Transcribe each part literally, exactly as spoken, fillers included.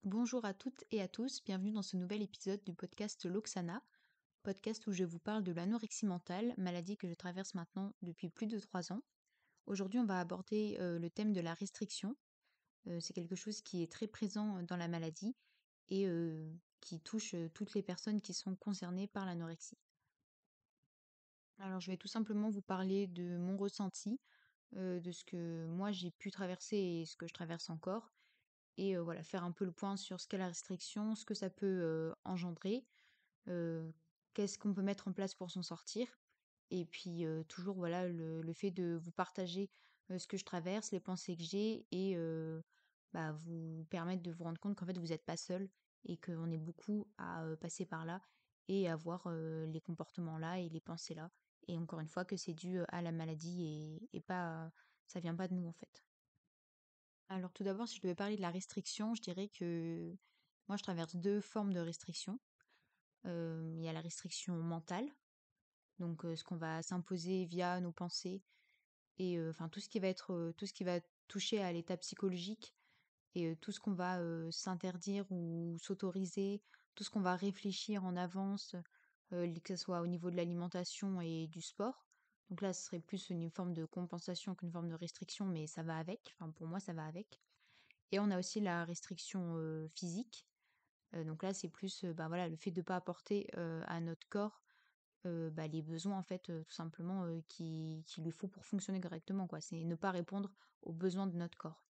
Bonjour à toutes et à tous, bienvenue dans ce nouvel épisode du podcast Loxana, podcast où je vous parle de l'anorexie mentale, maladie que je traverse maintenant depuis plus de trois ans. Aujourd'hui, on va aborder euh, le thème de la restriction. Euh, c'est quelque chose qui est très présent euh, dans la maladie et euh, qui touche euh, toutes les personnes qui sont concernées par l'anorexie. Alors, je vais tout simplement vous parler de mon ressenti, euh, de ce que moi j'ai pu traverser et ce que je traverse encore. Et euh, voilà, faire un peu le point sur ce qu'est la restriction, ce que ça peut euh, engendrer, euh, qu'est-ce qu'on peut mettre en place pour s'en sortir. Et puis euh, toujours voilà le, le fait de vous partager euh, ce que je traverse, les pensées que j'ai et euh, bah, vous permettre de vous rendre compte qu'en fait vous n'êtes pas seul et qu'on est beaucoup à euh, passer par là et à avoir euh, les comportements là et les pensées là. Et encore une fois que c'est dû euh, à la maladie et, et pas ça vient pas de nous en fait. Alors tout d'abord, si je devais parler de la restriction, je dirais que moi je traverse deux formes de restriction. Euh, il y a la restriction mentale, donc euh, ce qu'on va s'imposer via nos pensées et euh, enfin tout ce qui va être euh, tout ce qui va toucher à l'état psychologique et euh, tout ce qu'on va euh, s'interdire ou s'autoriser, tout ce qu'on va réfléchir en avance, euh, que ce soit au niveau de l'alimentation et du sport. Donc là, ce serait plus une forme de compensation qu'une forme de restriction, mais ça va avec. Enfin, pour moi, ça va avec. Et on a aussi la restriction euh, physique. Euh, donc là, c'est plus euh, bah, voilà, le fait de ne pas apporter euh, à notre corps euh, bah, les besoins, en fait, euh, tout simplement, euh, qui- qu'il lui faut pour fonctionner correctement, quoi. C'est ne pas répondre aux besoins de notre corps.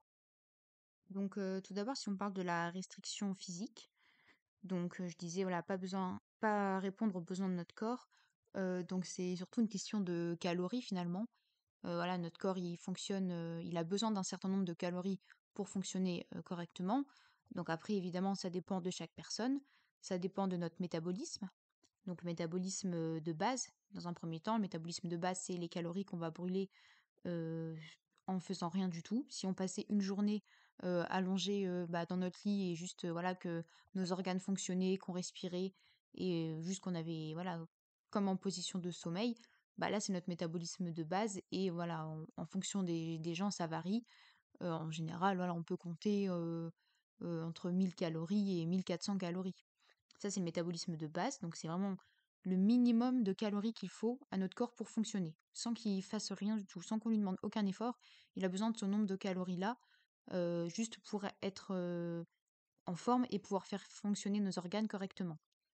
Donc, euh, tout d'abord, si on parle de la restriction physique, donc euh, je disais, voilà, pas besoin, pas répondre aux besoins de notre corps. Euh, donc, c'est surtout une question de calories finalement. Euh, voilà, notre corps, il fonctionne, euh, il a besoin d'un certain nombre de calories pour fonctionner euh, correctement. Donc après, évidemment, ça dépend de chaque personne. Ça dépend de notre métabolisme. Donc le métabolisme euh, de base, dans un premier temps, le métabolisme de base, c'est les calories qu'on va brûler euh, en faisant rien du tout. Si on passait une journée euh, allongée euh, bah, dans notre lit et juste euh, voilà que nos organes fonctionnaient, qu'on respirait et euh, juste qu'on avait voilà comme en position de sommeil, bah là c'est notre métabolisme de base et voilà en, en fonction des, des gens ça varie. Euh, en général voilà on peut compter euh, euh, entre mille calories et mille quatre cents calories. Ça c'est le métabolisme de base donc c'est vraiment le minimum de calories qu'il faut à notre corps pour fonctionner, sans qu'il fasse rien du tout, sans qu'on lui demande aucun effort. Il a besoin de ce nombre de calories-là, euh, juste pour être euh, en forme et pouvoir faire fonctionner nos organes correctement.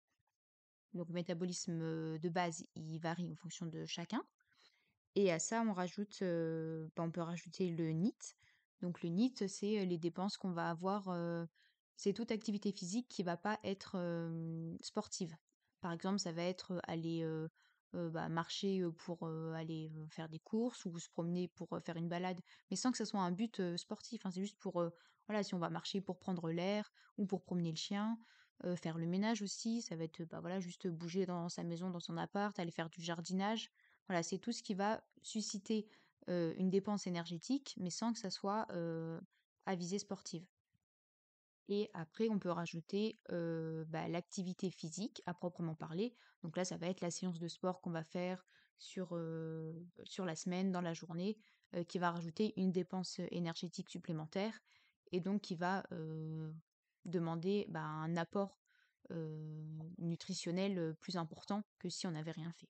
Donc le métabolisme euh, de base, il varie en fonction de chacun. Et à ça, on rajoute, euh, bah, on peut rajouter le N I T. Donc le N I T, c'est euh, les dépenses qu'on va avoir. Euh, c'est toute activité physique qui va pas être euh, sportive. Par exemple, ça va être euh, aller euh, euh, bah, marcher euh, pour euh, aller euh, faire des courses ou se promener pour euh, faire une balade, mais sans que ça soit un but euh, sportif, hein. C'est juste pour, euh, voilà, si on va marcher pour prendre l'air ou pour promener le chien, euh, faire le ménage aussi, ça va être, bah voilà, juste bouger dans sa maison, dans son appart, aller faire du jardinage. Voilà, c'est tout ce qui va susciter euh, une dépense énergétique, mais sans que ça soit euh, à visée sportive. Et après, on peut rajouter euh, bah, l'activité physique à proprement parler. Donc là, ça va être la séance de sport qu'on va faire sur, euh, sur la semaine, dans la journée, euh, qui va rajouter une dépense énergétique supplémentaire et donc qui va euh, demander bah, un apport euh, nutritionnel euh, plus important que si on n'avait rien fait.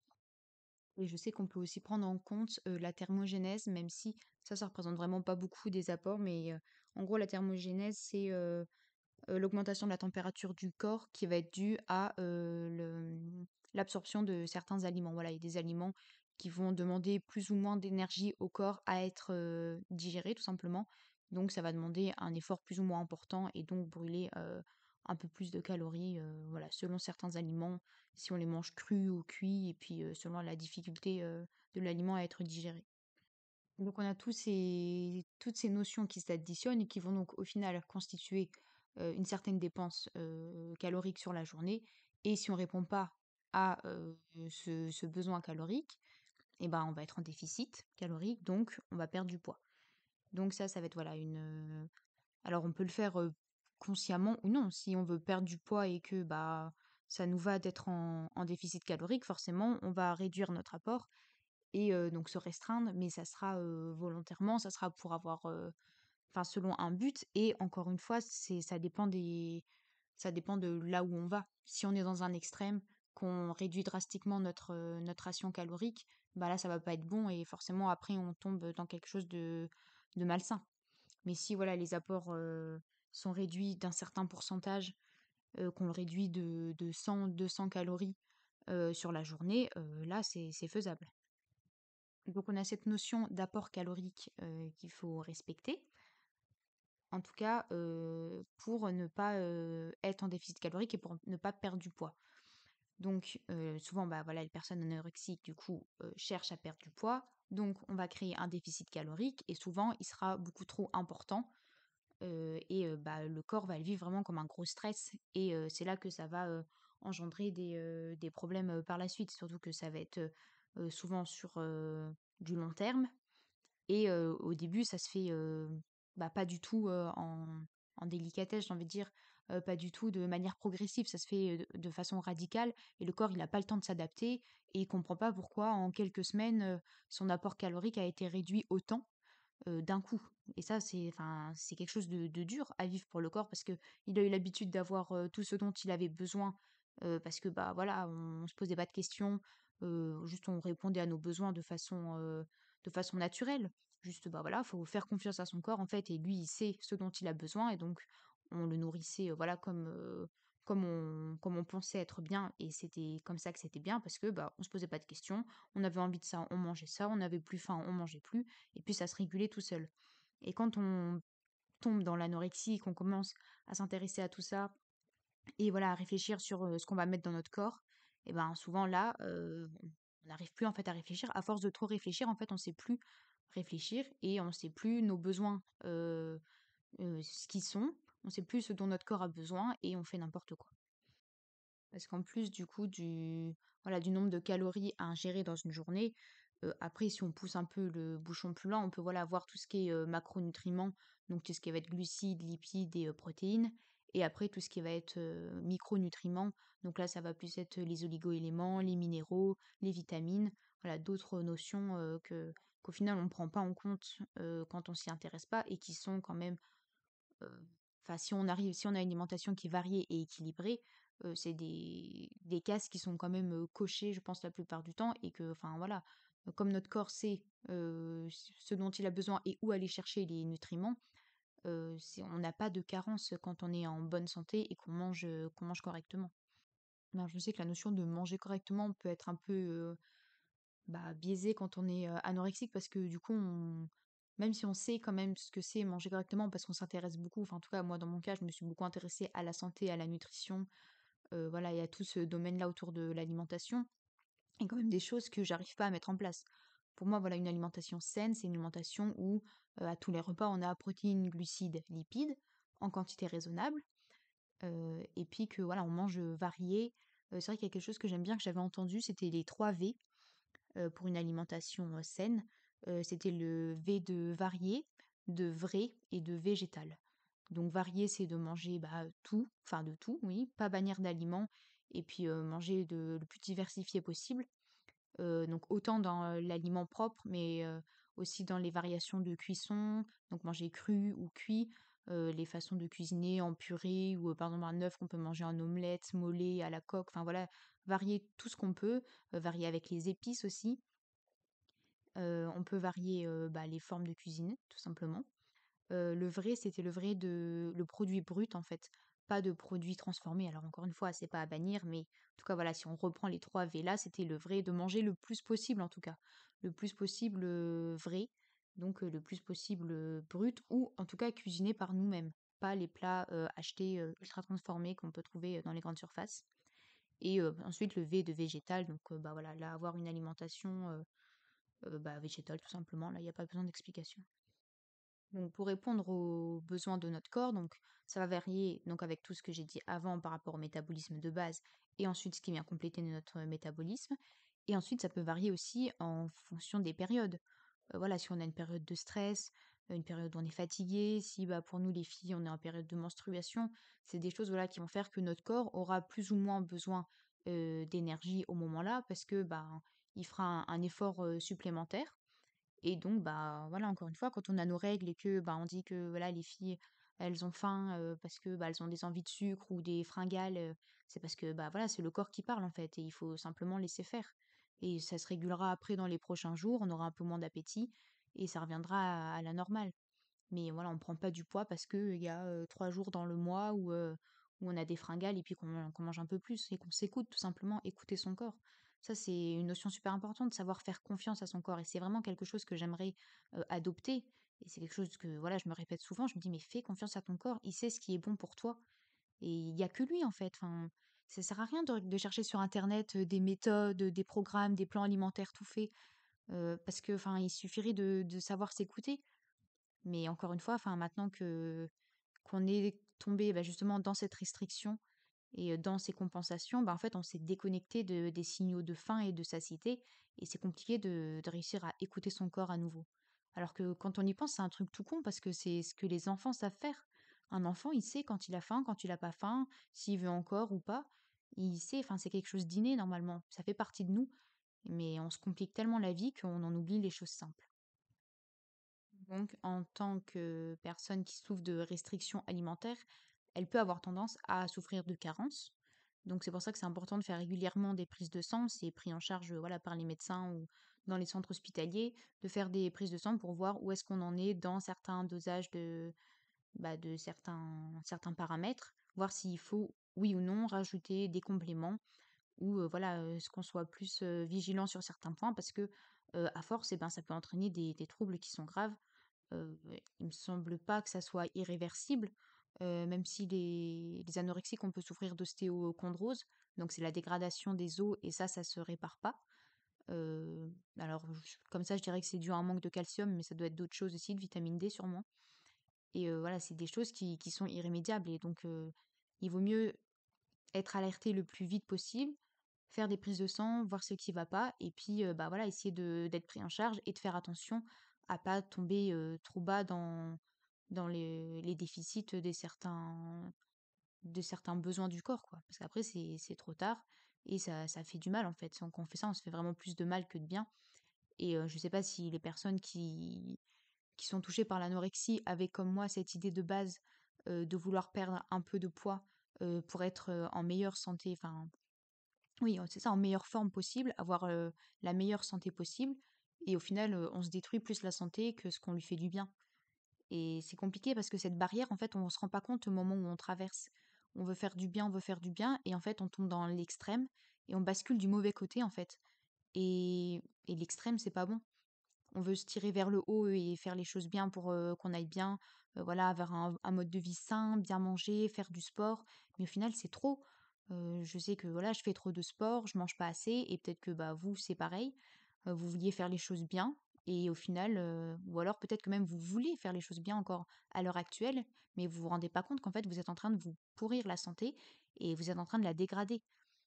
Et je sais qu'on peut aussi prendre en compte euh, la thermogénèse, même si ça, ça représente vraiment pas beaucoup des apports, mais euh, en gros, la thermogénèse, c'est euh, euh, l'augmentation de la température du corps qui va être due à euh, le- l'absorption de certains aliments. Voilà, il y a des aliments qui vont demander plus ou moins d'énergie au corps à être euh, digérés, tout simplement. Donc, ça va demander un effort plus ou moins important et donc brûler euh, un peu plus de calories, euh, voilà, selon certains aliments, si on les mange crus ou cuits, et puis euh, selon la difficulté euh, de l'aliment à être digéré. Donc on a tous ces, toutes ces notions qui s'additionnent et qui vont donc au final constituer euh, une certaine dépense euh, calorique sur la journée. Et si on répond pas à euh, ce, ce besoin calorique, eh ben on va être en déficit calorique, donc on va perdre du poids. Donc ça, ça va être voilà une. euh, Alors on peut le faire euh, consciemment ou non. Si on veut perdre du poids et que bah ça nous va d'être en, en déficit calorique, forcément on va réduire notre apport et euh, donc se restreindre, mais ça sera euh, volontairement, ça sera pour avoir, euh, enfin selon un but et encore une fois, c'est ça dépend des ça dépend de là où on va. Si on est dans un extrême, qu'on réduit drastiquement notre, heu, notre ration calorique, bah là, ça va pas être bon et forcément après on tombe dans quelque chose de de malsain. Mais si voilà, les apports, heu, sont réduits d'un certain pourcentage, heu, qu'on le réduit de de cent deux cents calories, heu, sur la journée, heu, là, c'est c'est faisable. Donc on a cette notion d'apport calorique, heu, qu'il faut respecter. En tout cas, heu, pour ne pas, heu, être en déficit calorique et pour ne pas perdre du poids. Donc, heu, souvent, bah, voilà, les personnes anorexiques, du coup, heu, cherchent à perdre du poids. Donc, on va créer un déficit calorique et souvent, il sera beaucoup trop important, heu et heu, bah, le corps va le vivre vraiment comme un gros stress et heu, c'est là que ça va, heu, engendrer des, heu, des problèmes, heu, par la suite. Surtout que ça va être, heu heu, souvent sur, heu, du long terme et heu, au début, ça se fait, heu, bah, pas du tout, heu, en en délicatesse, j'ai envie de dire, heu, pas du tout de manière progressive. Ça se fait, heu, de de façon radicale et le corps, il a pas le temps de s'adapter et il comprend pas pourquoi en quelques semaines, heu, son apport calorique a été réduit autant, heu, d'un coup et ça, c'est enfin, c'est quelque chose de de dur à vivre pour le corps parce que il a eu l'habitude d'avoir, heu, tout ce dont il avait besoin, heu, parce que, bah, voilà, on on se posait pas de questions, heu, juste on répondait à nos besoins de façon, heu, de façon naturelle. Juste, bah, voilà, faut faire confiance à son corps, en fait et lui, il sait ce dont il a besoin et donc on le nourrissait, heu, voilà, comme, heu, comme on comme on pensait être bien et c'était comme ça que c'était bien parce que, bah, on se posait pas de questions, on avait envie de ça, on mangeait ça, on avait plus faim, on mangeait plus et puis ça se régulait tout seul. Et quand on tombe dans l'anorexie, qu'on commence à s'intéresser à tout ça et voilà, à réfléchir sur euh, ce qu'on va mettre dans notre corps, et ben souvent là, euh, on n'arrive plus en fait à réfléchir. À force de trop réfléchir, en fait, on sait plus réfléchir et on sait plus nos besoins, euh, euh, ce qu'ils sont, on sait plus ce dont notre corps a besoin et on fait n'importe quoi. Parce qu'en plus du coup du voilà, du nombre de calories à ingérer dans une journée, heu, après si on pousse un peu le bouchon plus loin, on peut voilà voir tout ce qui est, heu, macronutriments, donc tout ce qui va être glucides, lipides et heu, protéines et après tout ce qui va être, heu, micronutriments, donc là ça va plus être les oligoéléments, les minéraux, les vitamines, voilà d'autres notions, heu, que qu'au final on ne prend pas en compte, heu, quand on s'y intéresse pas et qui sont quand même Heu, enfin, si on arrive si on a une alimentation qui est variée et équilibrée, heu, c'est des des cases qui sont quand même, heu, cochées, je pense, la plupart du temps et que, enfin, voilà, heu, comme notre corps sait, heu, ce ce dont il a besoin et où aller chercher les nutriments, heu, c'est on n'a pas de carence quand on est en bonne santé et qu'on mange, heu, qu'on mange correctement. Alors je sais que la notion de manger correctement peut être un peu, heu, bah, biaisée quand on est, heu, anorexique parce que du coup on même si on sait quand même ce que c'est manger correctement parce qu'on s'intéresse beaucoup, enfin en tout cas moi dans mon cas je me suis beaucoup intéressée à la santé, à la nutrition, heu, voilà et à tout ce domaine-là autour de l'alimentation. Il y a quand même des choses que j'arrive pas à mettre en place. Pour moi, voilà, une alimentation saine, c'est une alimentation où, heu, à tous les repas, on a protéines, glucides, lipides en quantité raisonnable, heu et puis que voilà, on mange, varié. Heu, c'est vrai qu'il y a quelque chose que j'aime bien que j'avais entendu, c'était les trois V heu, pour une alimentation, heu, saine. Heu, c'était le V de varié, de vrai et de végétal. Donc varié, c'est de manger, bah, tout, enfin de tout, oui, pas bannir d'aliments et puis, heu, manger de le plus diversifié possible. Heu, donc autant dans, heu, l'aliment propre, mais, heu, aussi dans les variations de cuisson, donc manger cru ou cuit, heu, les façons de cuisiner en purée ou, heu, par exemple un œuf qu'on peut manger en omelette, mollet, à la coque, enfin voilà, varier tout ce qu'on peut, heu, varier avec les épices aussi. Heu, on peut varier, heu, bah, les formes de cuisine, tout simplement. Heu, le vrai, c'était le vrai de le produit brut, en fait, pas de produit transformé. Alors encore une fois, c'est pas à bannir, mais en tout cas, voilà, si on reprend les trois V là, c'était le vrai, de manger le plus possible, en tout cas. Le plus possible, heu, vrai, donc heu, le plus possible, heu, brut ou en tout cas cuisiné par nous-mêmes. Pas les plats, heu, achetés, heu, ultra transformés qu'on peut trouver, heu, dans les grandes surfaces et heu, ensuite le V de végétal, donc heu, bah, voilà, là, avoir une alimentation, heu heu, bah, végétale tout simplement, là, il y a pas besoin d'explication. Donc pour répondre aux besoins de notre corps, donc ça va varier donc avec tout ce que j'ai dit avant par rapport au métabolisme de base et ensuite ce qui vient compléter notre métabolisme. Et ensuite ça peut varier aussi en fonction des périodes. Euh, voilà, si on a une période de stress, euh, une période où on est fatigué, si bah, pour nous les filles on est en période de menstruation, c'est des choses voilà qui vont faire que notre corps aura plus ou moins besoin euh, d'énergie au moment-là parce que bah il fera un, un effort euh, supplémentaire Et donc, bah, voilà, encore une fois, quand on a nos règles et que, bah, on dit que, voilà, les filles, elles ont faim, heu, parce que, bah, elles ont des envies de sucre ou des fringales, heu, c'est parce que, bah, voilà, c'est le corps qui parle, en fait, et il faut simplement laisser faire. Et ça se régulera après dans les prochains jours, on aura un peu moins d'appétit et ça reviendra à à la normale. Mais voilà, on prend pas du poids parce qu'il y a, heu, trois jours dans le mois où, heu, où on a des fringales et puis qu'on qu'on mange un peu plus et qu'on s'écoute tout simplement, écouter son corps. Ça, c'est une notion super importante, savoir faire confiance à son corps et c'est vraiment quelque chose que j'aimerais, heu, adopter et c'est quelque chose que, voilà, je me répète souvent, je me dis: «Mais fais confiance à ton corps, il sait ce qui est bon pour toi» et il y a que lui, en fait. Enfin, ça sert à rien de de chercher sur internet, heu, des méthodes, des programmes, des plans alimentaires tout faits, heu, parce que, enfin, il suffirait de de savoir s'écouter. Mais encore une fois, enfin, maintenant que qu'on est tombé, bah, justement dans cette restriction et heu, dans ces compensations, bah, en fait, on s'est déconnecté de des signaux de faim et de satiété et c'est compliqué de de réussir à écouter son corps à nouveau. Alors que quand on y pense, c'est un truc tout con parce que c'est ce que les enfants savent faire. Un enfant, il sait quand il a faim, quand il a pas faim, s'il veut encore ou pas. Il sait, enfin, c'est quelque chose d'inné normalement. Ça fait partie de nous, mais on se complique tellement la vie qu'on en oublie les choses simples. Donc, en tant que personne qui souffre de restrictions alimentaires, elle peut avoir tendance à souffrir de carences. Donc, c'est pour ça que c'est important de faire régulièrement des prises de sang. C'est pris en charge, euh, voilà, par les médecins ou dans les centres hospitaliers, de faire des prises de sang pour voir où est-ce qu'on en est dans certains dosages de, bah, de certains, certains paramètres, voir s'il faut, oui ou non, rajouter des compléments ou euh, voilà, euh, ce qu'on soit plus euh, vigilant sur certains points parce que euh, à force, eh ben, ça peut entraîner des, des troubles qui sont graves. Heu, il me semble pas que ça soit irréversible, heu, même si les les anorexiques, on peut souffrir d'ostéochondrose, donc c'est la dégradation des os et ça, ça se répare pas. Heu, alors j comme ça, je dirais que c'est dû à un manque de calcium, mais ça doit être d'autres choses aussi, de vitamine D sûrement et heu, voilà, c'est des choses qui qui sont irrémédiables et donc heu, il vaut mieux être alerté le plus vite possible, faire des prises de sang, voir ce qui va pas et puis, heu, bah, voilà, essayer de d'être pris en charge et de faire attention à pas tomber, heu, trop bas dans dans les les déficits des certains de certains besoins du corps, quoi. Parce qu'après c'est c'est trop tard et ça ça fait du mal, en fait. Si on quand on fait ça, on se fait vraiment plus de mal que de bien et heu, je sais pas si les personnes qui qui sont touchées par l'anorexie avaient comme moi cette idée de base, heu, de vouloir perdre un peu de poids, heu, pour être, heu, en meilleure santé, enfin oui, heu, c'est ça, en meilleure forme possible, avoir, heu, la meilleure santé possible et au final, heu, on se détruit plus la santé que ce qu'on lui fait du bien et c'est compliqué parce que cette barrière, en fait, on se rend pas compte au moment où on traverse. On veut faire du bien, on veut faire du bien et en fait, on tombe dans l'extrême et on bascule du mauvais côté, en fait et et l'extrême, c'est pas bon. On veut se tirer vers le haut et faire les choses bien pour, heu, qu'on aille bien, heu, voilà, avoir un un mode de vie sain, bien manger, faire du sport. Mais au final, c'est trop. Heu, je sais que, voilà, je fais trop de sport, je mange pas assez et peut-être que, bah, vous, c'est pareil. Heu, vous vouliez faire les choses bien et au final, heu, ou alors peut-être que même vous voulez faire les choses bien encore à l'heure actuelle, mais vous vous rendez pas compte qu'en fait, vous êtes en train de vous pourrir la santé et vous êtes en train de la dégrader.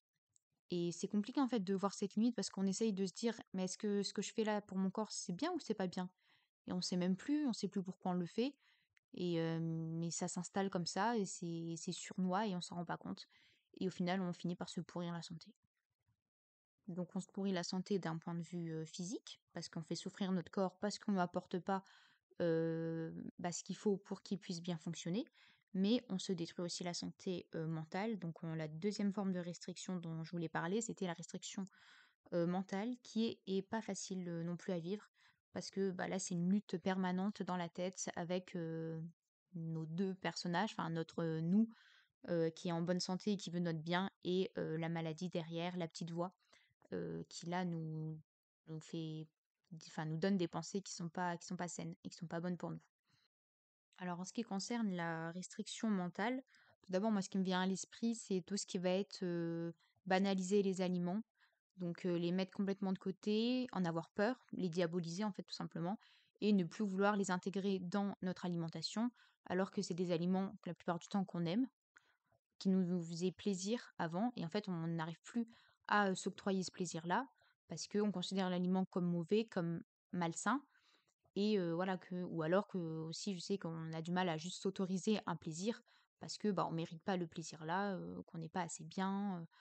Et c'est compliqué en fait de voir cette limite parce qu'on essaye de se dire: «Mais est-ce que ce que je fais là pour mon corps, c'est bien ou c'est pas bien?» Et on sait même plus, on sait plus pourquoi on le fait et hem, mais ça s'installe comme ça et c'est c'est sournois et on s'en rend pas compte et au final, on finit par se pourrir la santé. Donc on se pourrit la santé d'un point de vue, heu, physique, parce qu'on fait souffrir notre corps, parce qu'on ne lui apporte pas, heu, bah, ce qu'il faut pour qu'il puisse bien fonctionner. Mais on se détruit aussi la santé, heu, mentale. Donc on la deuxième forme de restriction dont je voulais parler, c'était la restriction heu, mentale qui est est pas facile, heu, non plus à vivre parce que, bah, là, c'est une lutte permanente dans la tête avec, heu, nos deux personnages, enfin notre, heu, nous, heu, qui est en bonne santé et qui veut notre bien et heu, la maladie derrière, la petite voix, heu, qui là nous nous fait enfin nous donne des pensées qui sont pas qui sont pas saines et qui sont pas bonnes pour nous. Alors en ce qui concerne la restriction mentale, tout d'abord moi ce qui me vient à l'esprit, c'est tout ce qui va être, heu, banaliser les aliments. Donc heu, les mettre complètement de côté, en avoir peur, les diaboliser en fait tout simplement et ne plus vouloir les intégrer dans notre alimentation, alors que c'est des aliments que la plupart du temps qu'on aime, qui nous nous faisaient plaisir avant et en fait on n'arrive plus à, heu, s'octroyer ce plaisir-là parce qu'on considère l'aliment comme mauvais, comme malsain et heu, voilà que ou alors que aussi je sais qu'on a du mal à juste s'autoriser un plaisir parce que, bah, on mérite pas le plaisir là, heu, qu'on n'est pas assez bien,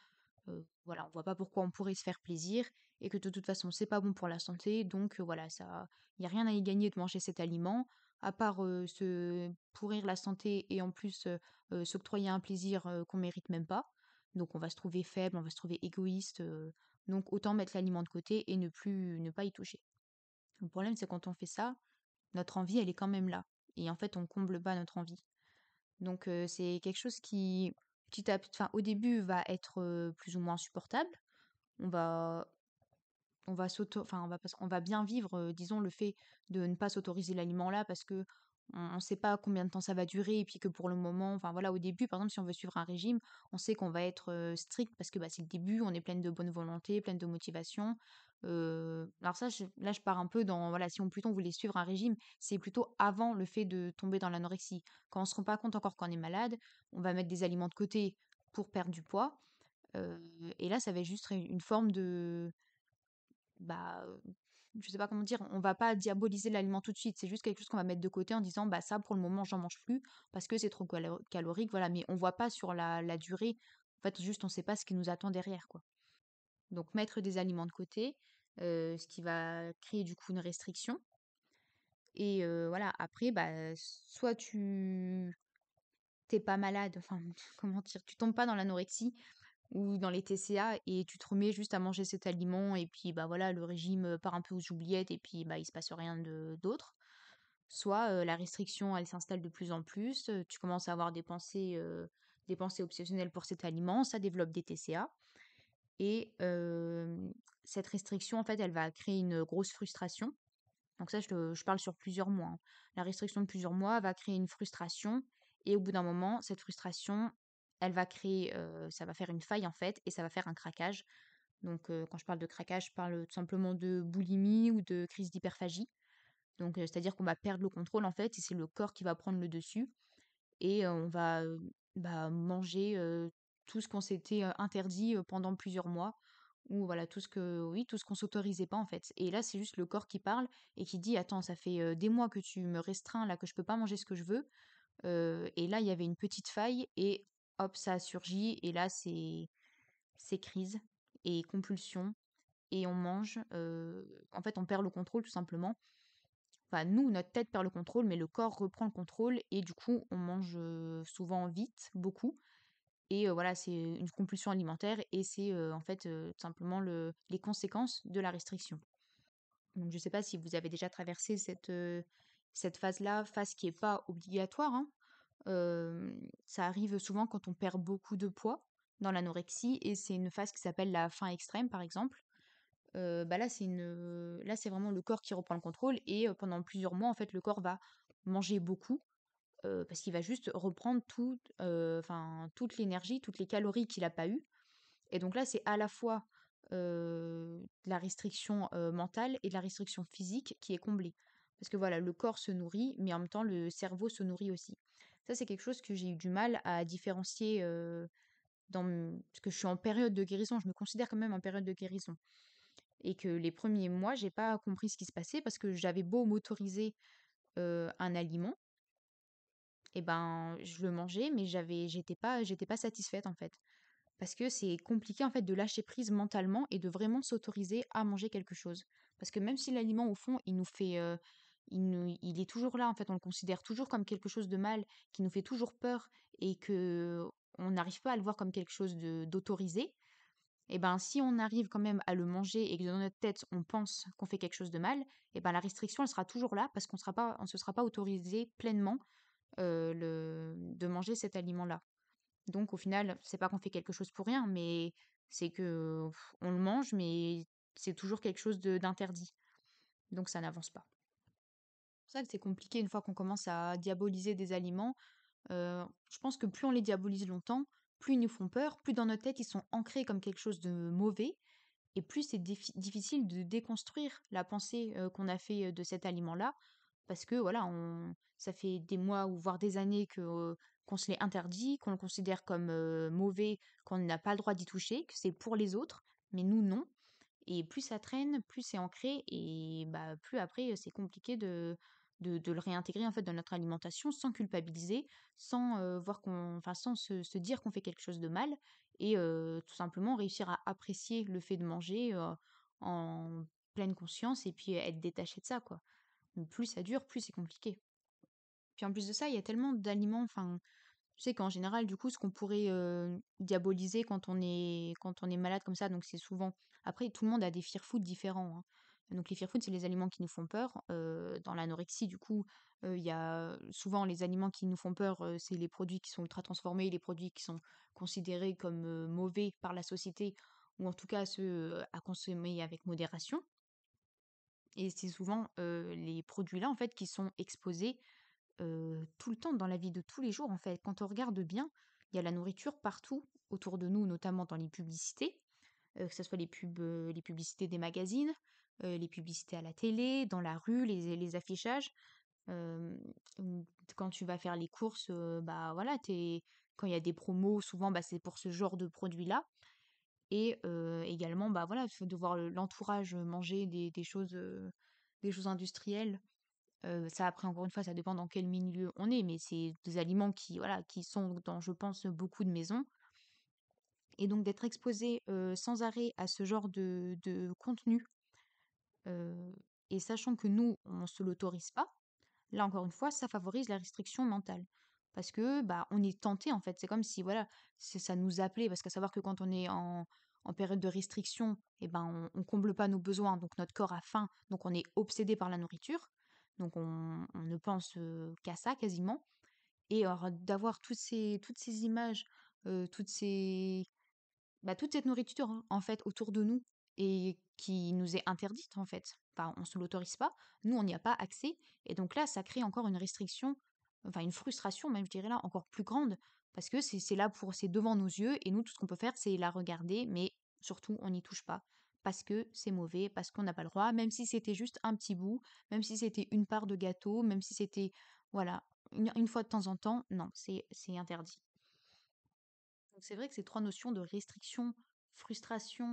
euh, voilà, on voit pas pourquoi on pourrait se faire plaisir et que de toute façon c'est pas bon pour la santé, donc euh, voilà, ça, il y a rien à y gagner de manger cet aliment, à part euh, se pourrir la santé et en plus euh, euh, s'octroyer un plaisir euh, qu'on mérite même pas. Donc on va se trouver faible, on va se trouver égoïste, euh, donc autant mettre l'aliment de côté et ne plus ne pas y toucher. Le problème c'est quand on fait ça, notre envie elle est quand même là et en fait on comble pas notre envie. Donc euh, c'est quelque chose qui petit à petit, enfin au début va être euh, plus ou moins supportable. On va on va s'auto, enfin on va pas- on va bien vivre, euh, disons le fait de ne pas s'autoriser l'aliment là parce que on ne sait pas combien de temps ça va durer et puis que pour le moment, enfin voilà, au début par exemple si on veut suivre un régime, on sait qu'on va être euh, strict parce que bah, c'est le début, on est pleine de bonne volonté, pleine de motivation. Euh, alors ça, je- là je pars un peu dans, voilà, si on plutôt on voulait suivre un régime, c'est plutôt avant le fait de tomber dans l'anorexie. Quand on se rend pas compte encore qu'on est malade, on va mettre des aliments de côté pour perdre du poids. euh, et là, ça va être juste une forme de, bah, heu, je sais pas comment dire, on va pas diaboliser l'aliment tout de suite. C'est juste quelque chose qu'on va mettre de côté en disant: «Bah, ça pour le moment j'en mange plus parce que c'est trop calo calorique», voilà, mais on voit pas sur la la durée. En fait, juste on sait pas ce qui nous attend derrière, quoi. Donc mettre des aliments de côté, heu, ce qui va créer du coup une restriction et heu, voilà, après, bah, soit tu tu pas malade, enfin, comment dire? Tu tombes pas dans l'anorexie ou dans les T C A et tu te remets juste à manger cet aliment et puis bah voilà le régime euh, part un peu aux oubliettes et puis bah il se passe rien de d'autre. Soit euh, la restriction elle s'installe de plus en plus, euh, tu commences à avoir des pensées euh, des pensées obsessionnelles pour cet aliment, ça développe des T C A et euh, cette restriction en fait elle va créer une grosse frustration. Donc ça je, te- je parle sur plusieurs mois, hein. La restriction de plusieurs mois va créer une frustration et au bout d'un moment cette frustration elle va créer, euh, ça va faire une faille en fait et ça va faire un craquage. Donc, euh, quand je parle de craquage, je parle tout simplement de boulimie ou de crise d'hyperphagie. Donc, euh, c'est-à-dire qu'on va perdre le contrôle en fait, et c'est le corps qui va prendre le dessus. Et euh, on va euh, bah, manger euh, tout ce qu'on s'était euh, interdit euh, pendant plusieurs mois. Ou voilà, tout ce que, oui, tout ce qu'on s'autorisait pas en fait. Et là, c'est juste le corps qui parle et qui dit, attends, ça fait euh, des mois que tu me restreins là, que je peux pas manger ce que je veux. Euh, et là, il y avait une petite faille et hop, ça a surgi. Et là, c'est c'est crise et compulsion et on mange, heu, en fait, on perd le contrôle tout simplement. Enfin, nous, notre tête perd le contrôle, mais le corps reprend le contrôle et du coup, on mange, heu, souvent vite, beaucoup et heu, voilà, c'est une compulsion alimentaire et c'est, heu, en fait, heu, tout simplement le les conséquences de la restriction. Donc je sais pas si vous avez déjà traversé cette, heu, cette phase-là, phase qui est pas obligatoire, hein. Hem, ça arrive souvent quand on perd beaucoup de poids dans l'anorexie et c'est une phase qui s'appelle la faim extrême, par exemple. Heu, bah, là, c'est une, là, c'est vraiment le corps qui reprend le contrôle et heu, pendant plusieurs mois, en fait, le corps va manger beaucoup, heu, parce qu'il va juste reprendre toute, heu, enfin, toute l'énergie, toutes les calories qu'il a pas eues et donc là, c'est à la fois, heu, de la restriction, heu, mentale et de la restriction physique qui est comblée. Parce que voilà, le corps se nourrit, mais en même temps, le cerveau se nourrit aussi. Ça, c'est quelque chose que j'ai eu du mal à différencier, heu, dans m parce que je suis en période de guérison, je me considère quand même en période de guérison. Et que les premiers mois, j'ai pas compris ce qui se passait parce que j'avais beau m'autoriser, heu, un aliment et ben, je le mangeais mais j'avais j'étais pas j'étais pas satisfaite, en fait. Parce que c'est compliqué, en fait, de lâcher prise mentalement et de vraiment s'autoriser à manger quelque chose. Parce que même si l'aliment, au fond, il nous fait, heu, il nous il est toujours là, en fait, on le considère toujours comme quelque chose de mal, qui nous fait toujours peur et que on n'arrive pas à le voir comme quelque chose de d'autorisé. Et ben, si on arrive quand même à le manger et que dans notre tête, on pense qu'on fait quelque chose de mal, et ben la restriction, elle sera toujours là parce qu'on sera pas, on se sera pas autorisé pleinement euh, le, de manger cet aliment-là. Donc au final, c'est pas qu'on fait quelque chose pour rien, mais c'est que pff, on le mange, mais c'est toujours quelque chose de- d'interdit. Donc ça n'avance pas. C'est pour ça que c'est compliqué une fois qu'on commence à diaboliser des aliments. Euh, je pense que plus on les diabolise longtemps, plus ils nous font peur, plus dans notre tête ils sont ancrés comme quelque chose de mauvais. Et plus c'est défi- difficile de déconstruire la pensée euh, qu'on a fait euh, de cet aliment-là, parce que voilà, on, ça fait des mois ou voire des années que euh, qu'on se l'est interdit, qu'on le considère comme euh, mauvais, qu'on n'a pas le droit d'y toucher, que c'est pour les autres, mais nous non. Et plus ça traîne, plus c'est ancré, et bah plus après euh, c'est compliqué de de, de le réintégrer en fait dans notre alimentation sans culpabiliser, sans euh, voir qu'on, enfin sans se, se dire qu'on fait quelque chose de mal et euh, tout simplement réussir à apprécier le fait de manger euh, en pleine conscience et puis être détaché de ça quoi. Donc, plus ça dure, plus c'est compliqué. Puis en plus de ça, il y a tellement d'aliments, enfin, tu sais qu'en général, du coup, ce qu'on pourrait euh, diaboliser quand on est quand on est malade comme ça, donc c'est souvent. Après, tout le monde a des fear-food différents, hein. Donc les fear-food, c'est les aliments qui nous font peur. Euh, dans l'anorexie, du coup, euh, il y a souvent les aliments qui nous font peur, euh, c'est les produits qui sont ultra transformés, les produits qui sont considérés comme euh, mauvais par la société, ou en tout cas ceux euh, à consommer avec modération. Et c'est souvent euh, les produits-là, en fait, qui sont exposés euh, tout le temps dans la vie de tous les jours, en fait. Quand on regarde bien, il y a la nourriture partout autour de nous, notamment dans les publicités, euh, que ce soit les pubs, euh, les publicités des magazines, euh, les publicités à la télé, dans la rue, les, les affichages. Euh, Quand tu vas faire les courses, euh, bah voilà, t'es, quand il y a des promos, souvent bah, c'est pour ce genre de produits-là. Et euh, également, bah voilà, de voir le- l'entourage manger des, des choses, euh, des choses industrielles. Heu, ça après encore une fois, ça dépend dans quel milieu on est, mais c'est des aliments qui voilà, qui sont dans, je pense, beaucoup de maisons et donc d'être exposé, heu, sans arrêt à ce genre de de contenu, heu et sachant que nous, on se l'autorise pas, là encore une fois, ça favorise la restriction mentale. Parce que, bah, on est tenté en fait, c'est comme si voilà, c'est ça nous appelait parce qu'à savoir que quand on est en en période de restriction et ben, on on comble pas nos besoins, donc notre corps a faim, donc on est obsédé par la nourriture. Donc on on ne pense, heu, qu'à ça quasiment et alors d'avoir toutes ces toutes ces images, heu, toutes ces bah, toute cette nourriture, hein, en fait, autour de nous et qui nous est interdite, en fait. Enfin, on se l'autorise pas. Nous, on n'y a pas accès. Et donc là, ça crée encore une restriction, enfin une frustration même, je dirais là, encore plus grande. Parce que c'est c'est là pour, c'est devant nos yeux et nous, tout ce qu'on peut faire, c'est la regarder, mais surtout, on n'y touche pas. Parce que c'est mauvais, parce qu'on n'a pas le droit, même si c'était juste un petit bout, même si c'était une part de gâteau, même si c'était, voilà, une, une fois de temps en temps, non, c'est c'est interdit. Donc c'est vrai que ces trois notions de restriction, frustration,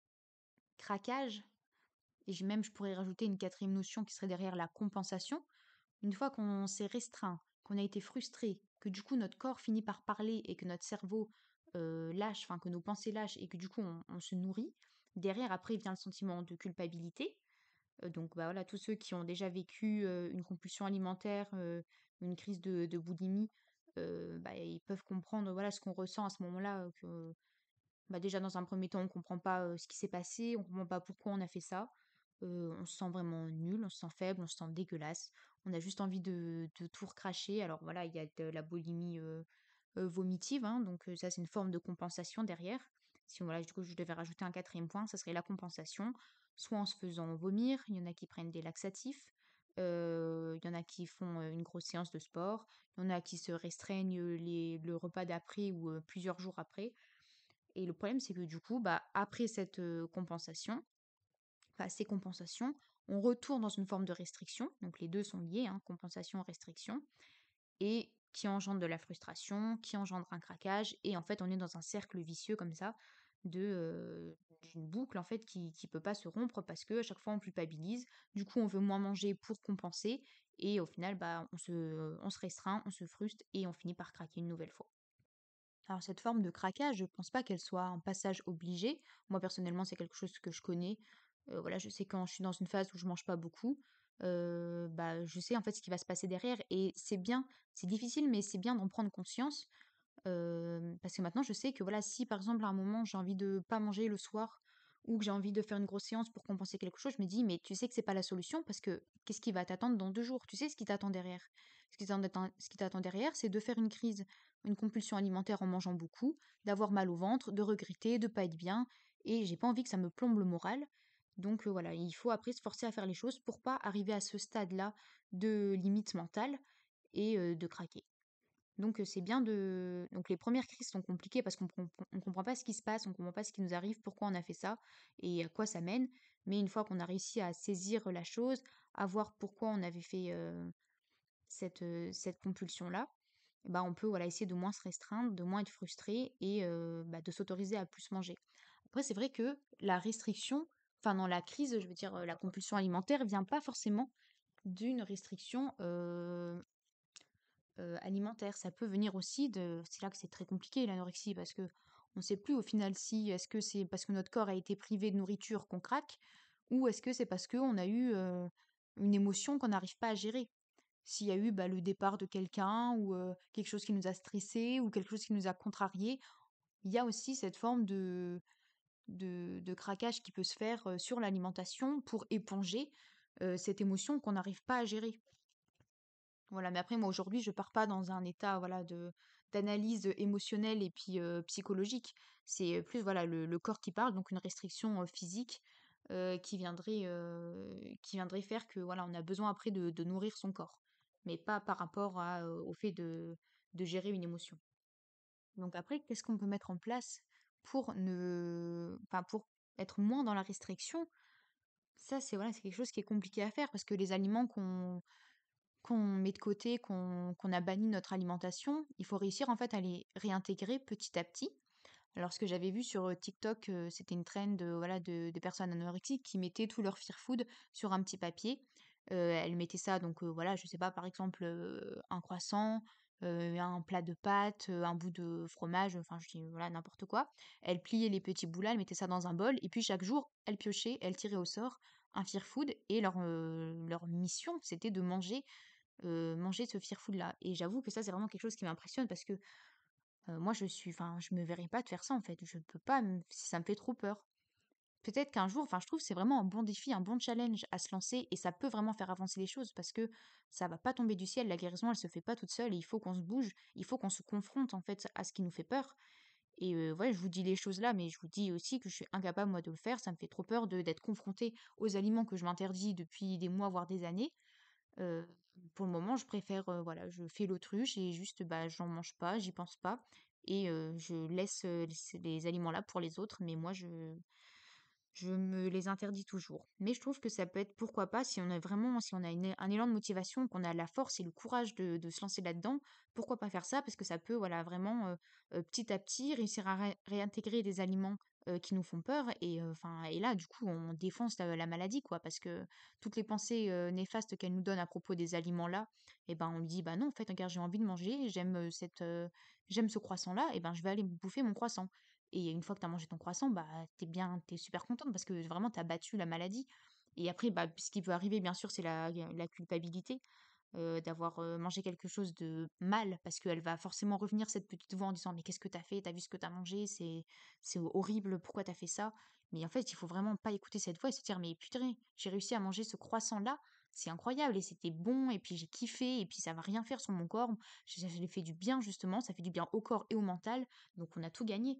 craquage, et j'ai même je pourrais rajouter une quatrième notion qui serait derrière la compensation. Une fois qu'on s'est restreint, qu'on a été frustré, que du coup notre corps finit par parler et que notre cerveau euh, lâche, enfin que nos pensées lâchent et que du coup on, on se nourrit, derrière après vient le sentiment de culpabilité. Euh, donc bah voilà, tous ceux qui ont déjà vécu euh, une compulsion alimentaire, euh, une crise de, de boulimie, euh, bah, ils peuvent comprendre voilà ce qu'on ressent à ce moment-là, euh, que bah, déjà, dans un premier temps, on comprend pas euh, ce qui s'est passé, on comprend pas pourquoi on a fait ça. Euh, on se sent vraiment nul, on se sent faible, on se sent dégueulasse. On a juste envie de, de tout recracher. Alors voilà, il y a de la boulimie euh, euh, vomitive, hein, donc euh, ça c'est une forme de compensation derrière. Si voilà, du coup je devais rajouter un quatrième point, ça serait la compensation, soit en se faisant vomir, il y en a qui prennent des laxatifs, euh, il y en a qui font euh, une grosse séance de sport, il y en a qui se restreignent les, le repas d'après ou euh, plusieurs jours après. Et le problème, c'est que du coup, bah, après cette euh, compensation, enfin, ces compensations, on retourne dans une forme de restriction. Donc les deux sont liés, hein, compensation, restriction, et qui engendre de la frustration, qui engendre un craquage, et en fait, on est dans un cercle vicieux comme ça de euh, d'une boucle en fait qui qui peut pas se rompre parce que à chaque fois on culpabilise. Du coup, on veut moins manger pour compenser, et au final, bah, on se on se restreint, on se frustre et on finit par craquer une nouvelle fois. Alors cette forme de craquage, je pense pas qu'elle soit un passage obligé. Moi personnellement, c'est quelque chose que je connais. Euh, voilà, je sais quand je suis dans une phase où je mange pas beaucoup, euh, bah je sais en fait ce qui va se passer derrière et c'est bien, c'est difficile mais c'est bien d'en prendre conscience euh, parce que maintenant je sais que voilà, si par exemple à un moment j'ai envie de pas manger le soir ou que j'ai envie de faire une grosse séance pour compenser quelque chose, je me dis mais tu sais que c'est pas la solution parce que qu'est-ce qui va t'attendre dans deux jours? Tu sais ce qui t'attend derrière. Ce qui t'attend ce qui t'attend derrière, c'est de faire une crise, une compulsion alimentaire en mangeant beaucoup, d'avoir mal au ventre, de regretter, de pas être bien et j'ai pas envie que ça me plombe le moral. Donc euh, voilà, il faut après se forcer à faire les choses pour pas arriver à ce stade-là de limite mentale et euh, de craquer. Donc euh, c'est bien de. Donc les premières crises sont compliquées parce qu'on ne comprend pas ce qui se passe, on comprend pas ce qui nous arrive, pourquoi on a fait ça et à quoi ça mène. Mais une fois qu'on a réussi à saisir la chose, à voir pourquoi on avait fait euh, cette, euh, cette compulsion-là, bah on peut voilà, essayer de moins se restreindre, de moins être frustré et euh, bah, de s'autoriser à plus manger. Après, c'est vrai que la restriction, enfin dans la crise, je veux dire, euh, la compulsion alimentaire vient pas forcément d'une restriction euh, euh, alimentaire. Ça peut venir aussi de... C'est là que c'est très compliqué l'anorexie parce que on ne sait plus au final si est-ce que c'est parce que notre corps a été privé de nourriture qu'on craque ou est-ce que c'est parce qu'on a eu euh, une émotion qu'on n'arrive pas à gérer. S'il y a eu bah, le départ de quelqu'un ou euh, quelque chose qui nous a stressé ou quelque chose qui nous a contrarié, il y a aussi cette forme de, de, de craquage qui peut se faire euh, sur l'alimentation pour éponger euh, cette émotion qu'on n'arrive pas à gérer. Voilà, mais après, moi, aujourd'hui, je pars pas dans un état, voilà, de d'analyse émotionnelle et puis euh, psychologique. C'est euh, plus, voilà, le, le corps qui parle, donc une restriction euh, physique euh, qui viendrait, euh, qui viendrait faire que, voilà, on a besoin après de, de nourrir son corps, mais pas par rapport à, euh, au fait de, de gérer une émotion. Donc après, qu'est-ce qu'on peut mettre en place pour ne, enfin, pour être moins dans la restriction? Ça, c'est voilà, c'est quelque chose qui est compliqué à faire parce que les aliments qu'on qu'on met de côté, qu'on qu'on a banni de notre alimentation, il faut réussir en fait à les réintégrer petit à petit. Alors ce que j'avais vu sur euh, TikTok, euh, c'était une trend de, voilà, de, de personnes anorexiques qui mettaient tout leur fear food sur un petit papier. Euh, elles mettaient ça, donc euh, voilà, je sais pas, par exemple, euh, un croissant, euh, un plat de pâtes, euh, un bout de fromage, enfin je dis voilà, n'importe quoi. Elles pliaient les petits bouts là, elles mettaient ça dans un bol, et puis chaque jour, elles piochaient, elles tiraient au sort un fear food, et leur, euh, leur mission, c'était de manger heu, manger ce fear food là et j'avoue que ça, c'est vraiment quelque chose qui m'impressionne parce que, heu, moi je suis enfin, je me verrais pas de faire ça en fait. Je peux pas m ça me fait trop peur. Peut-être qu'un jour enfin, je trouve que c'est vraiment un bon défi, un bon challenge à se lancer et ça peut vraiment faire avancer les choses parce que ça va pas tomber du ciel. La guérison, elle se fait pas toute seule et il faut qu'on se bouge, il faut qu'on se confronte en fait à ce qui nous fait peur et heu, ouais, je vous dis les choses là, mais je vous dis aussi que je suis incapable moi de le faire. Ça me fait trop peur de d'être confrontée aux aliments que je m'interdis depuis des mois, voire des années. Heu, pour le moment, je préfère, heu, voilà, je fais l'autruche et juste, bah, j'en mange pas, j'y pense pas et heu, je laisse, heu, les les aliments là pour les autres, mais moi je je me les interdis toujours. Mais je trouve que ça peut être pourquoi pas si on a vraiment si on a une un élan de motivation, qu'on a la force et le courage de de se lancer là-dedans, pourquoi pas faire ça? Parce que ça peut, voilà, vraiment, heu heu, petit à petit réussir à ré réintégrer des aliments, heu, qui nous font peur et heu, enfin et là, du coup, on défonce la la maladie, quoi. Parce que toutes les pensées, heu, néfastes qu'elle nous donne à propos des aliments-là et ben, on lui dit: «Bah non, en fait, regarde, j'ai envie de manger, j'aime, heu, cette, heu, j'aime ce croissant-là et ben, je vais aller bouffer mon croissant». Et une fois que tu as mangé ton croissant, bah, t'es bien t'es super contente parce que vraiment tu as battu la maladie. Et après, bah, ce qui peut arriver, bien sûr, c'est la la culpabilité, heu, d'avoir, heu, mangé quelque chose de mal parce qu'elle va forcément revenir cette petite voix en disant: «Mais qu'est-ce que t'as fait? T'as vu ce que t'as mangé? C'est c'est horrible, pourquoi t'as fait ça?» Mais en fait, il faut vraiment pas écouter cette voix et se dire: «Mais putain, j'ai réussi à manger ce croissant-là, c'est incroyable et c'était bon et puis j'ai kiffé et puis ça va rien faire sur mon corps. J ça lui fait du bien justement, ça fait du bien au corps et au mental, donc on a tout gagné».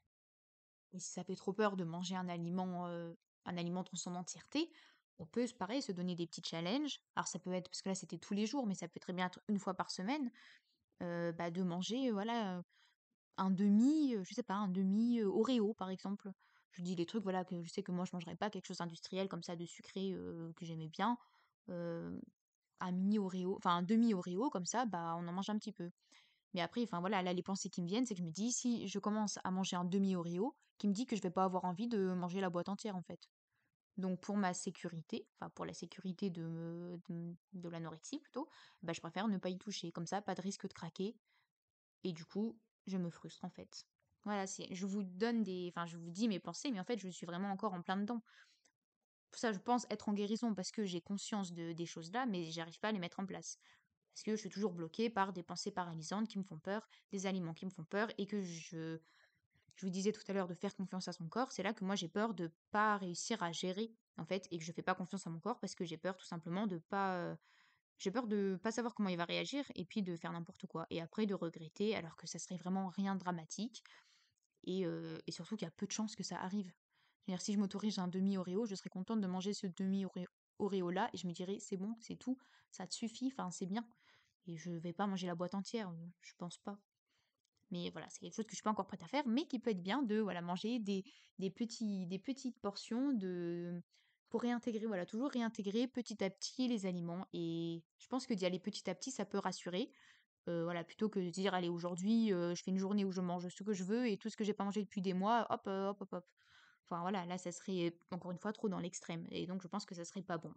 Et si ça fait trop peur de manger un aliment, heu, un aliment dans son entièreté, on peut, s pareil, se donner des petits challenges. Alors ça peut être parce que là, c'était tous les jours, mais ça peut très bien être une fois par semaine, heu, bah, de manger, heu, voilà, heu, un demi, heu, je sais pas, un demi, heu, Oreo, par exemple. Je dis les trucs, voilà, que je sais que moi je mangerais pas, quelque chose d'industriel comme ça, de sucré, heu, que j'aimais bien. Heu, un mini Oreo, enfin un demi Oreo comme ça, bah, on en mange un petit peu. Mais après, enfin voilà, là, les pensées qui me viennent, c'est que je me dis, si je commence à manger un demi-Oreo, qui me dit que je vais pas avoir envie de manger la boîte entière, en fait. Donc, pour ma sécurité, enfin, pour la sécurité de, me- de, de l'anorexie plutôt, bah, je préfère ne pas y toucher. Comme ça, pas de risque de craquer. Et du coup, je me frustre, en fait. Voilà, c'est, je vous donne des, enfin, je vous dis mes pensées, mais en fait, je suis vraiment encore en plein dedans. Pour ça, je pense être en guérison parce que j'ai conscience de, des choses là, mais j'arrive pas à les mettre en place. Parce que je suis toujours bloquée par des pensées paralysantes qui me font peur, des aliments qui me font peur, et que je, je vous disais tout à l'heure de faire confiance à son corps, c'est là que moi j'ai peur de pas réussir à gérer, en fait, et que je fais pas confiance à mon corps parce que j'ai peur tout simplement de pas, euh, j'ai peur de pas savoir comment il va réagir et puis de faire n'importe quoi. Et après de regretter alors que ça serait vraiment rien de dramatique et, euh, et surtout qu'il y a peu de chances que ça arrive. C'est-à-dire, si je m'autorise un demi Oreo, je serais contente de manger ce demi Oreo Oreo là et je me dirais c'est bon, c'est tout, ça te suffit, enfin c'est bien. Et je vais pas manger la boîte entière, heu, je pense pas. Mais voilà, c'est quelque chose que je suis pas encore prête à faire, mais qui peut être bien de, voilà, manger des des petits des petites portions de pour réintégrer, voilà, toujours réintégrer petit à petit les aliments et je pense que d'y aller petit à petit, ça peut rassurer. Heu, voilà, plutôt que de dire: «Allez, aujourd'hui, heu, je fais une journée où je mange ce que je veux et tout ce que j'ai pas mangé depuis des mois, hop, heu, hop, hop, hop». Enfin voilà, là, ça serait, encore une fois, trop dans l'extrême et donc je pense que ça serait pas bon.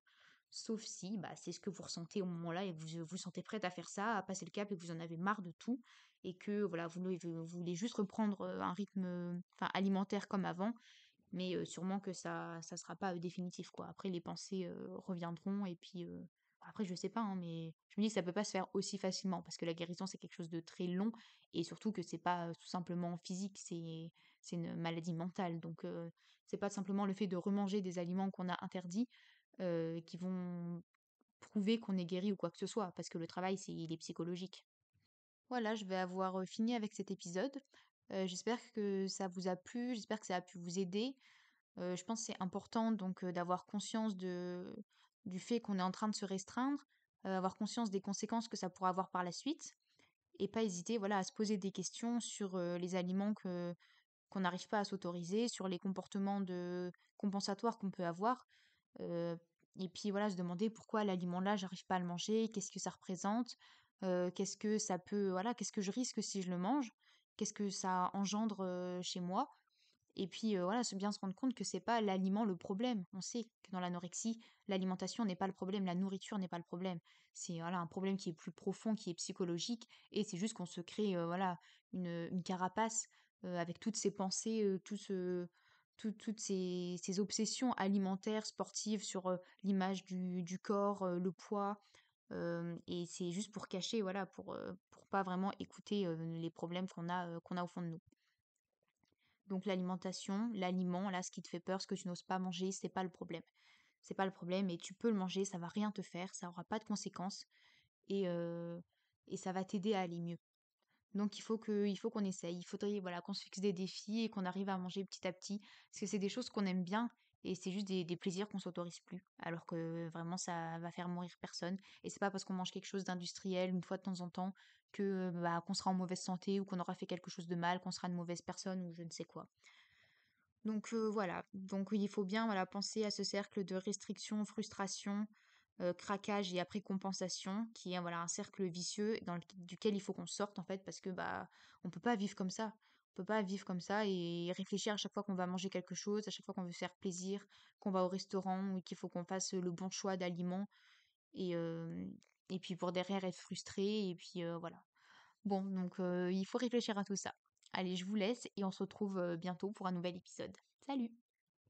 Sauf si, bah, c'est ce que vous ressentez au moment-là et que vous vous sentez prête à faire ça, à passer le cap et que vous en avez marre de tout et que voilà, vous voulez vous voulez juste reprendre, heu, un rythme, heu, enfin alimentaire comme avant, mais heu, sûrement que ça ça sera pas, heu, définitif, quoi. Après les pensées, heu, reviendront et puis, heu, après je sais pas, hein, mais je me dis que ça peut pas se faire aussi facilement parce que la guérison, c'est quelque chose de très long et surtout que c'est pas, heu, tout simplement physique, c'est c'est une maladie mentale donc heu, c'est pas simplement le fait de remanger des aliments qu'on a interdits, heu, qui vont prouver qu'on est guéri ou quoi que ce soit, parce que le travail, c'est il est psychologique. Voilà, je vais avoir, heu, fini avec cet épisode. Heu, j'espère que ça vous a plu, j'espère que ça a pu vous aider. Heu, je pense que c'est important donc heu, d'avoir conscience de du fait qu'on est en train de se restreindre, heu, avoir conscience des conséquences que ça pourra avoir par la suite et pas hésiter, voilà, à se poser des questions sur, heu, les aliments que qu'on n'arrive pas à s'autoriser, sur les comportements de compensatoires qu'on peut avoir. Heu et puis voilà, se demander pourquoi l'aliment-là, j'arrive pas à le manger, qu'est-ce que ça représente? Heu, qu'est-ce que ça peut voilà, qu'est-ce que je risque si je le mange? Qu'est-ce que ça engendre, heu, chez moi? Et puis, heu, voilà, se bien se rendre compte que c'est pas l'aliment le problème. On sait que dans l'anorexie, l'alimentation n'est pas le problème, la nourriture n'est pas le problème. C'est, voilà, un problème qui est plus profond, qui est psychologique et c'est juste qu'on se crée, heu, voilà, une, une carapace, heu, avec toutes ces pensées, heu, tout ce tout toutes ces ces obsessions alimentaires, sportives sur, heu, l'image du du corps, heu, le poids, hem et c'est juste pour cacher, voilà, pour, heu, pour pas vraiment écouter, heu, les problèmes qu'on a, heu, qu'on a au fond de nous. Donc l'alimentation, l'aliment, là, ce qui te fait peur, ce que tu n'oses pas manger, c'est pas le problème. C'est pas le problème et tu peux le manger, ça va rien te faire, ça aura pas de conséquences et heu et ça va t'aider à aller mieux. Donc il faut que il faut qu'on essaye. Il faudrait, voilà, qu'on se fixe des défis et qu'on arrive à manger petit à petit. Parce que c'est des choses qu'on aime bien et c'est juste des, des plaisirs qu'on s'autorise plus. Alors que vraiment, ça va faire mourir personne. Et c'est pas parce qu'on mange quelque chose d'industriel une fois de temps en temps que bah, qu'on sera en mauvaise santé ou qu'on aura fait quelque chose de mal, qu'on sera une mauvaise personne ou je ne sais quoi. Donc heu, voilà, donc oui, il faut bien, voilà, penser à ce cercle de restriction, frustration, heu, craquage et après compensation qui est, voilà, un cercle vicieux dans leq duquel il faut qu'on sorte, en fait, parce que, bah, on peut pas vivre comme ça. On peut pas vivre comme ça et réfléchir à chaque fois qu'on va manger quelque chose, à chaque fois qu'on veut se faire plaisir, qu'on va au restaurant ou qu'il faut qu'on fasse, le bon choix d'aliments et hem et puis pour derrière être frustré et puis, heu, voilà. Bon, donc heu, il faut réfléchir à tout ça. Allez, je vous laisse et on se retrouve, heu, bientôt pour un nouvel épisode. Salut!